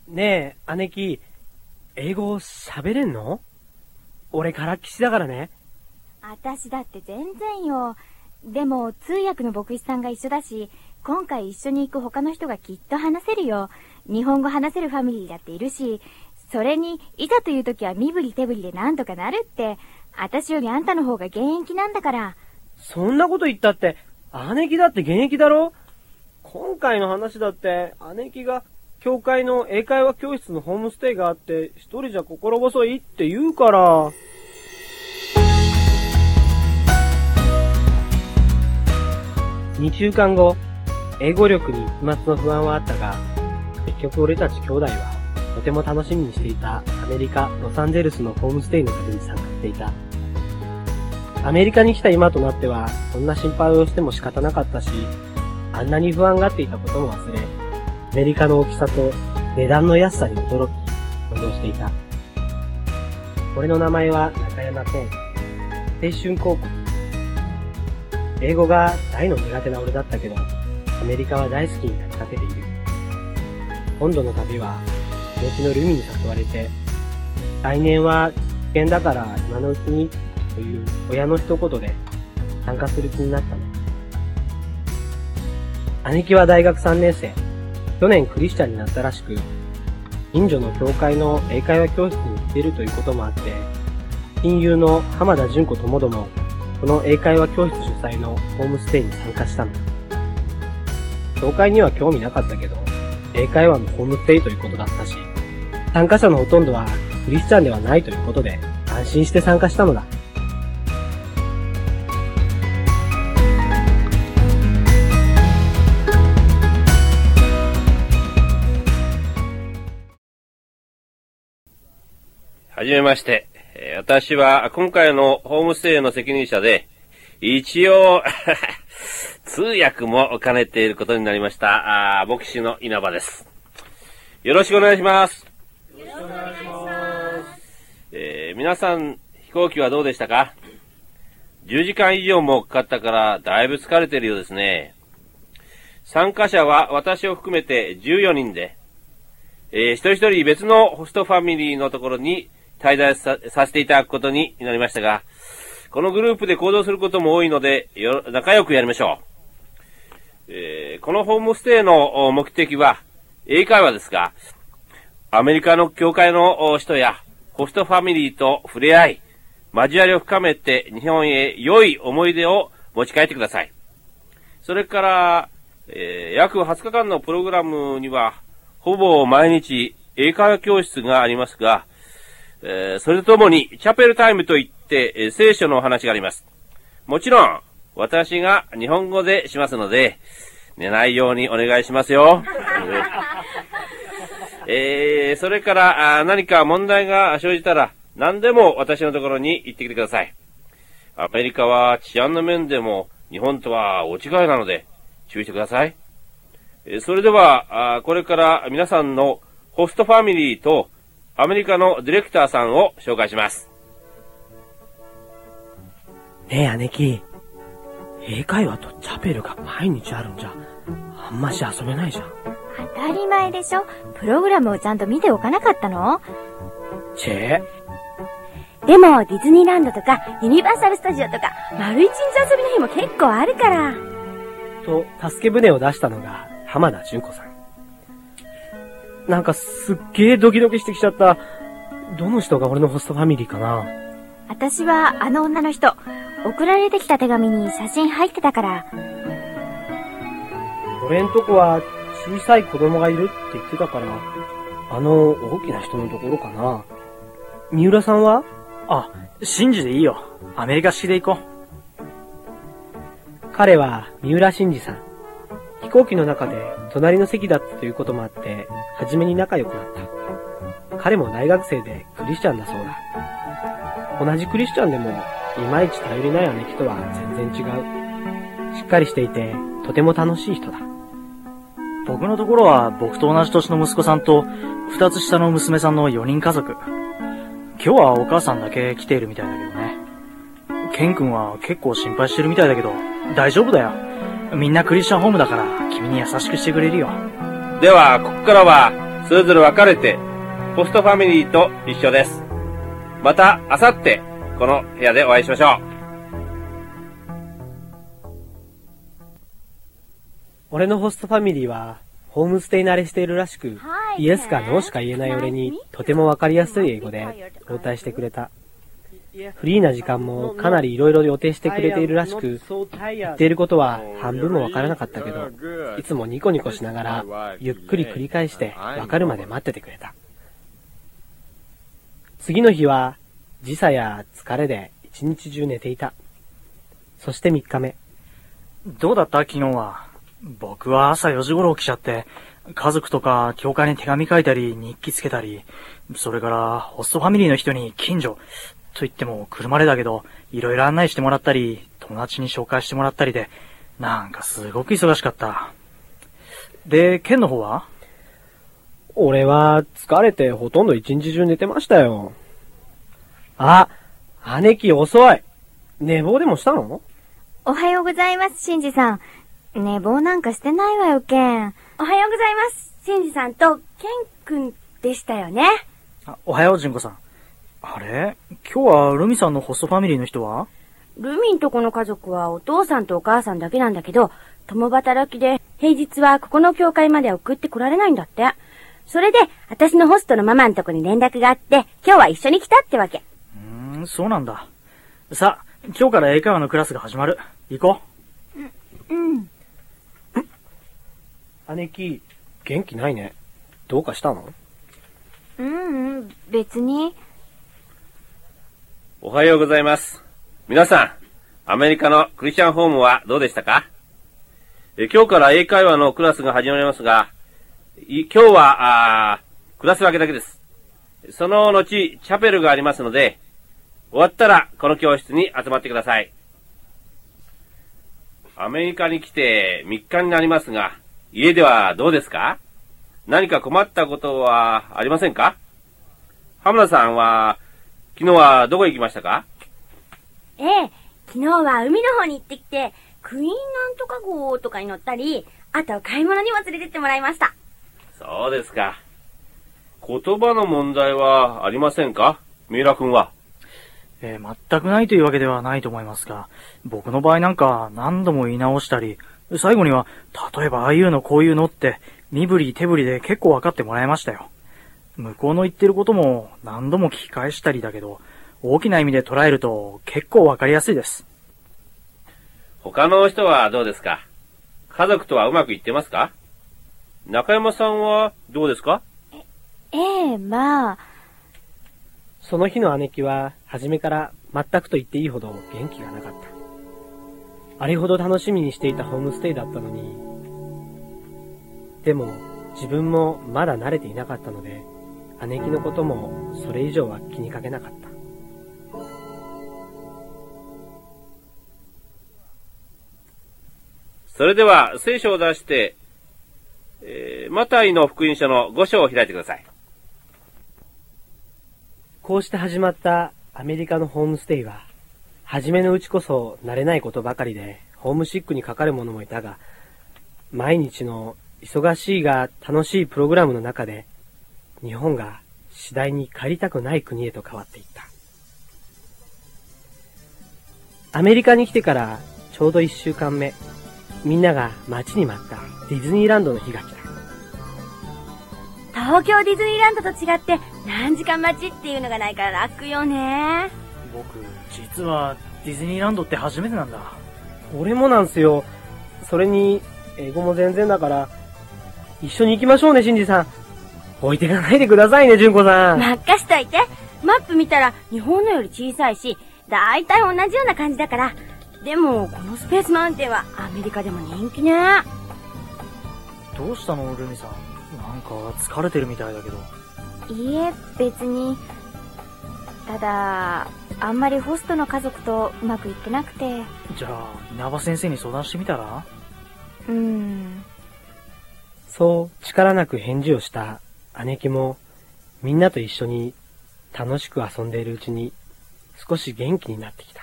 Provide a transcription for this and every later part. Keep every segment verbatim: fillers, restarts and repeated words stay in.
ねえ、姉貴、英語喋れんの？俺からっきしだからね。 私だって全然よ。でも通訳の牧師さんが一緒だし、今回一緒に行く他の人がきっと話せるよ。日本語話せるファミリーだっているし、それにいざという時は身振り手振りでなんとかなるって。私よりあんたの方が現役なんだから。 そんなこと言ったって、姉貴だって現役だろ？今回の話だって、姉貴が教会の英会話教室のホームステイがあって、一人じゃ心細いって言うから。にしゅうかんご、英語力に一抹の不安はあったが、結局俺たち兄弟はとても楽しみにしていたアメリカ・ロサンゼルスのホームステイの旅に参加していた。アメリカに来た今となっては、そんな心配をしても仕方なかったし、あんなに不安がっていたことも忘れ、アメリカの大きさと値段の安さに驚き、感動していた。俺の名前は中山健、青春高校。英語が大の苦手な俺だったけど、アメリカは大好きになりかけている。今度の旅は、気持ちのルミに誘われて、来年は危険だから今のうちに、という親の一言で参加する気になったの。姉貴は大学さんねん生。去年クリスチャンになったらしく、近所の教会の英会話教室に行っているということもあって、親友の浜田純子ともども、この英会話教室主催のホームステイに参加したの。教会には興味なかったけど、英会話のホームステイということだったし、参加者のほとんどはクリスチャンではないということで、安心して参加したのだ。 はじめまして。私は今回のホームステイの責任者で、一応、通訳も兼ねていることになりました、あ牧師の稲葉です。よろしくお願いします。よろしくお願いします。えー、皆さん、飛行機はどうでしたか？じゅうじかん以上もかかったから、だいぶ疲れているようですね。参加者は私を含めてじゅうよにんで、えー、一人一人別のホストファミリーのところに滞在 さ, させていただくことになりましたが、このグループで行動することも多いので、よ仲良くやりましょう。えー、このホームステイの目的は英会話ですが、アメリカの教会の人やホストファミリーと触れ合い、交わりを深めて日本へ良い思い出を持ち帰ってください。それから、えー、約はつかかんのプログラムには、ほぼ毎日英会話教室がありますが、えー、それとともにチャペルタイムといって、えー、聖書のお話があります。もちろん私が日本語でしますので寝ないようにお願いしますよ。えー、それから何か問題が生じたら何でも私のところに行ってきてください。アメリカは治安の面でも日本とは大違いなので注意してください。えー、それではこれから皆さんのホストファミリーとアメリカのディレクターさんを紹介します。 ねえ姉貴、英会話とチャペルが毎日あるんじゃあんまし遊べないじゃん。 当たり前でしょ。プログラムをちゃんと見ておかなかったの？ チェでもディズニーランドとかユニバーサルスタジオとか丸一日遊びの日も結構あるからと助け舟を出したのが浜田純子さん。なんかすっげードキドキしてきちゃった。どの人が俺のホストファミリーかな？ 私はあの女の人。送られてきた手紙に写真入ってたから。 俺んとこは小さい子供がいるって言ってたから、あの大きな人のところかな。三浦さんは？ あ、真治でいいよ。アメリカ式で行こう。彼は三浦真治さん。飛行機の中で隣の席だったということもあって、初めに仲良くなった。彼も大学生でクリスチャンだそうだ。同じクリスチャンでも、いまいち頼りない姉貴とは全然違う。しっかりしていて、とても楽しい人だ。 僕のところは僕と同じ年の息子さんと、二つ下の娘さんのよにん家族。今日はお母さんだけ来ているみたいだけどね。ケン君は結構心配してるみたいだけど、大丈夫だよ。みんなクリスチャンホームだから君に優しくしてくれるよ。 ではここからはそれぞれ分かれて、ホストファミリーと一緒です。また、あさって、この部屋でお会いしましょう。 俺のホストファミリーは、ホームステイ慣れしているらしく、イエスかノーしか言えない俺に、とてもわかりやすい英語で応対してくれた。フリーな時間もかなり色々予定してくれているらしく、言っていることは半分もわからなかったけど、いつもニコニコしながら、ゆっくり繰り返してわかるまで待っててくれた。次の日は、時差や疲れで一日中寝ていた。そしてみっかめ。 どうだった昨日は。僕は朝よじ頃起きちゃって、家族とか教会に手紙書いたり日記つけたり、それからホストファミリーの人に近所、と言っても車でだけど、いろいろ案内してもらったり、友達に紹介してもらったりで、なんかすごく忙しかった。で、ケンの方は？ 俺は疲れてほとんど一日中寝てましたよ。あ、姉貴遅い。寝坊でもしたの？ おはようございます、シンジさん。寝坊なんかしてないわよ、ケン。 おはようございます、シンジさんとケン君でしたよね。 あ、おはよう、ジンコさん。あれ？今日はルミさんのホストファミリーの人は？ ルミんとこの家族はお父さんとお母さんだけなんだけど、共働きで平日はここの教会まで送ってこられないんだって。それで、私のホストのママんとこに連絡があって、今日は一緒に来たってわけ。 うーん、そうなんだ。さあ、今日から英会話のクラスが始まる。行こう。うん。うん姉貴、元気ないね。どうかしたの？ ううん、別に。 おはようございます。皆さん、アメリカのクリスチャンホームはどうでしたか？え今日から英会話のクラスが始まりますが、い今日はあクラス分けだけです。その後、チャペルがありますので、終わったらこの教室に集まってください。アメリカに来てみっかになりますが、家ではどうですか？何か困ったことはありませんか？浜田さんは、昨日はどこへ行きましたか？ ええ、昨日は海の方に行ってきて、クイーンなんとか号とかに乗ったり、あと買い物にも連れてってもらいました。 そうですか。言葉の問題はありませんか？三浦君は。 えー、全くないというわけではないと思いますが、僕の場合なんか何度も言い直したり、最後には、例えばああいうのこういうのって、身振り手振りで結構分かってもらいましたよ。向こうの言ってることも何度も聞き返したりだけど、大きな意味で捉えると結構分かりやすいです。 他の人はどうですか？家族とはうまくいってますか？中山さんはどうですか？ え、ええ、まあ。 その日の姉貴は、初めから全くと言っていいほど元気がなかった。あれほど楽しみにしていたホームステイだったのに、でも自分もまだ慣れていなかったので、姉貴のこともそれ以上は気にかけなかった。 それでは聖書を出して、えー、マタイの福音書のご章を開いてください。 こうして始まったアメリカのホームステイは、初めのうちこそ慣れないことばかりでホームシックにかかる者もいたが、毎日の忙しいが楽しいプログラムの中で、日本が次第に帰りたくない国へと変わっていった。アメリカに来てからちょうどいっしゅうかんめ、みんなが待ちに待ったディズニーランドの日が来た。 東京ディズニーランドと違って何時間待ちっていうのがないから楽よね。 僕、実はディズニーランドって初めてなんだ。 俺もなんすよ。それに、英語も全然だから、一緒に行きましょうね、シンジさん。置いてかないでくださいね、純子さん。 任しといて。マップ見たら日本のより小さいし、だいたい同じような感じだから。でも、このスペースマウンテンはアメリカでも人気ね。 どうしたの、ルミさん。なんか疲れてるみたいだけど。 いいえ、別に。ただ、あんまりホストの家族とうまくいってなくて。 じゃあ、稲葉先生に相談してみたら？ うーん。 そう力なく返事をした姉貴も、みんなと一緒に楽しく遊んでいるうちに少し元気になってきた。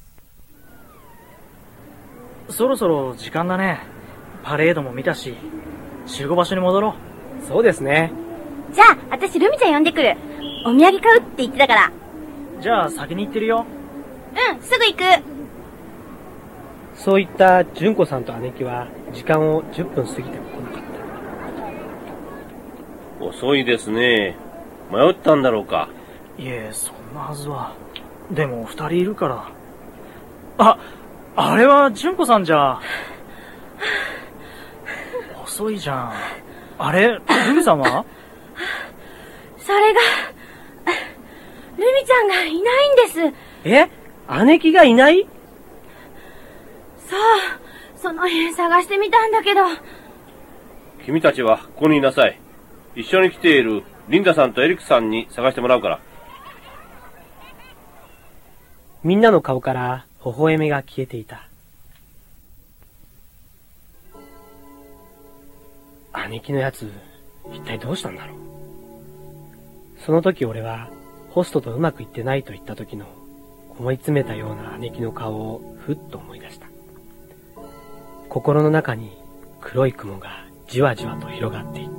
そろそろ時間だね。パレードも見たし、集合場所に戻ろう。そうですね。 じゃあ、私ルミちゃん呼んでくる。お土産買うって言ってたから。 じゃあ先に行ってるよ。 うん、すぐ行く。 そういった純子さんと姉貴は時間をじゅっぷん過ぎても来なかった。 遅いですね。迷ったんだろうか。 いえ、そんなはずは。でも二人いるから。あ、あれは純子さんじゃ。遅いじゃん。あれ、ルミさんは？ それが、ルミちゃんがいないんです。 え？姉貴がいない？ そう、その辺探してみたんだけど。 君たちはここにいなさい。一緒に来ているリンダさんとエリックさんに探してもらうから。 みんなの顔から微笑みが消えていた。姉貴のやつ、一体どうしたんだろう。その時俺は、ホストとうまくいってないと言った時の、思い詰めたような姉貴の顔をふっと思い出した。心の中に黒い雲がじわじわと広がっていた。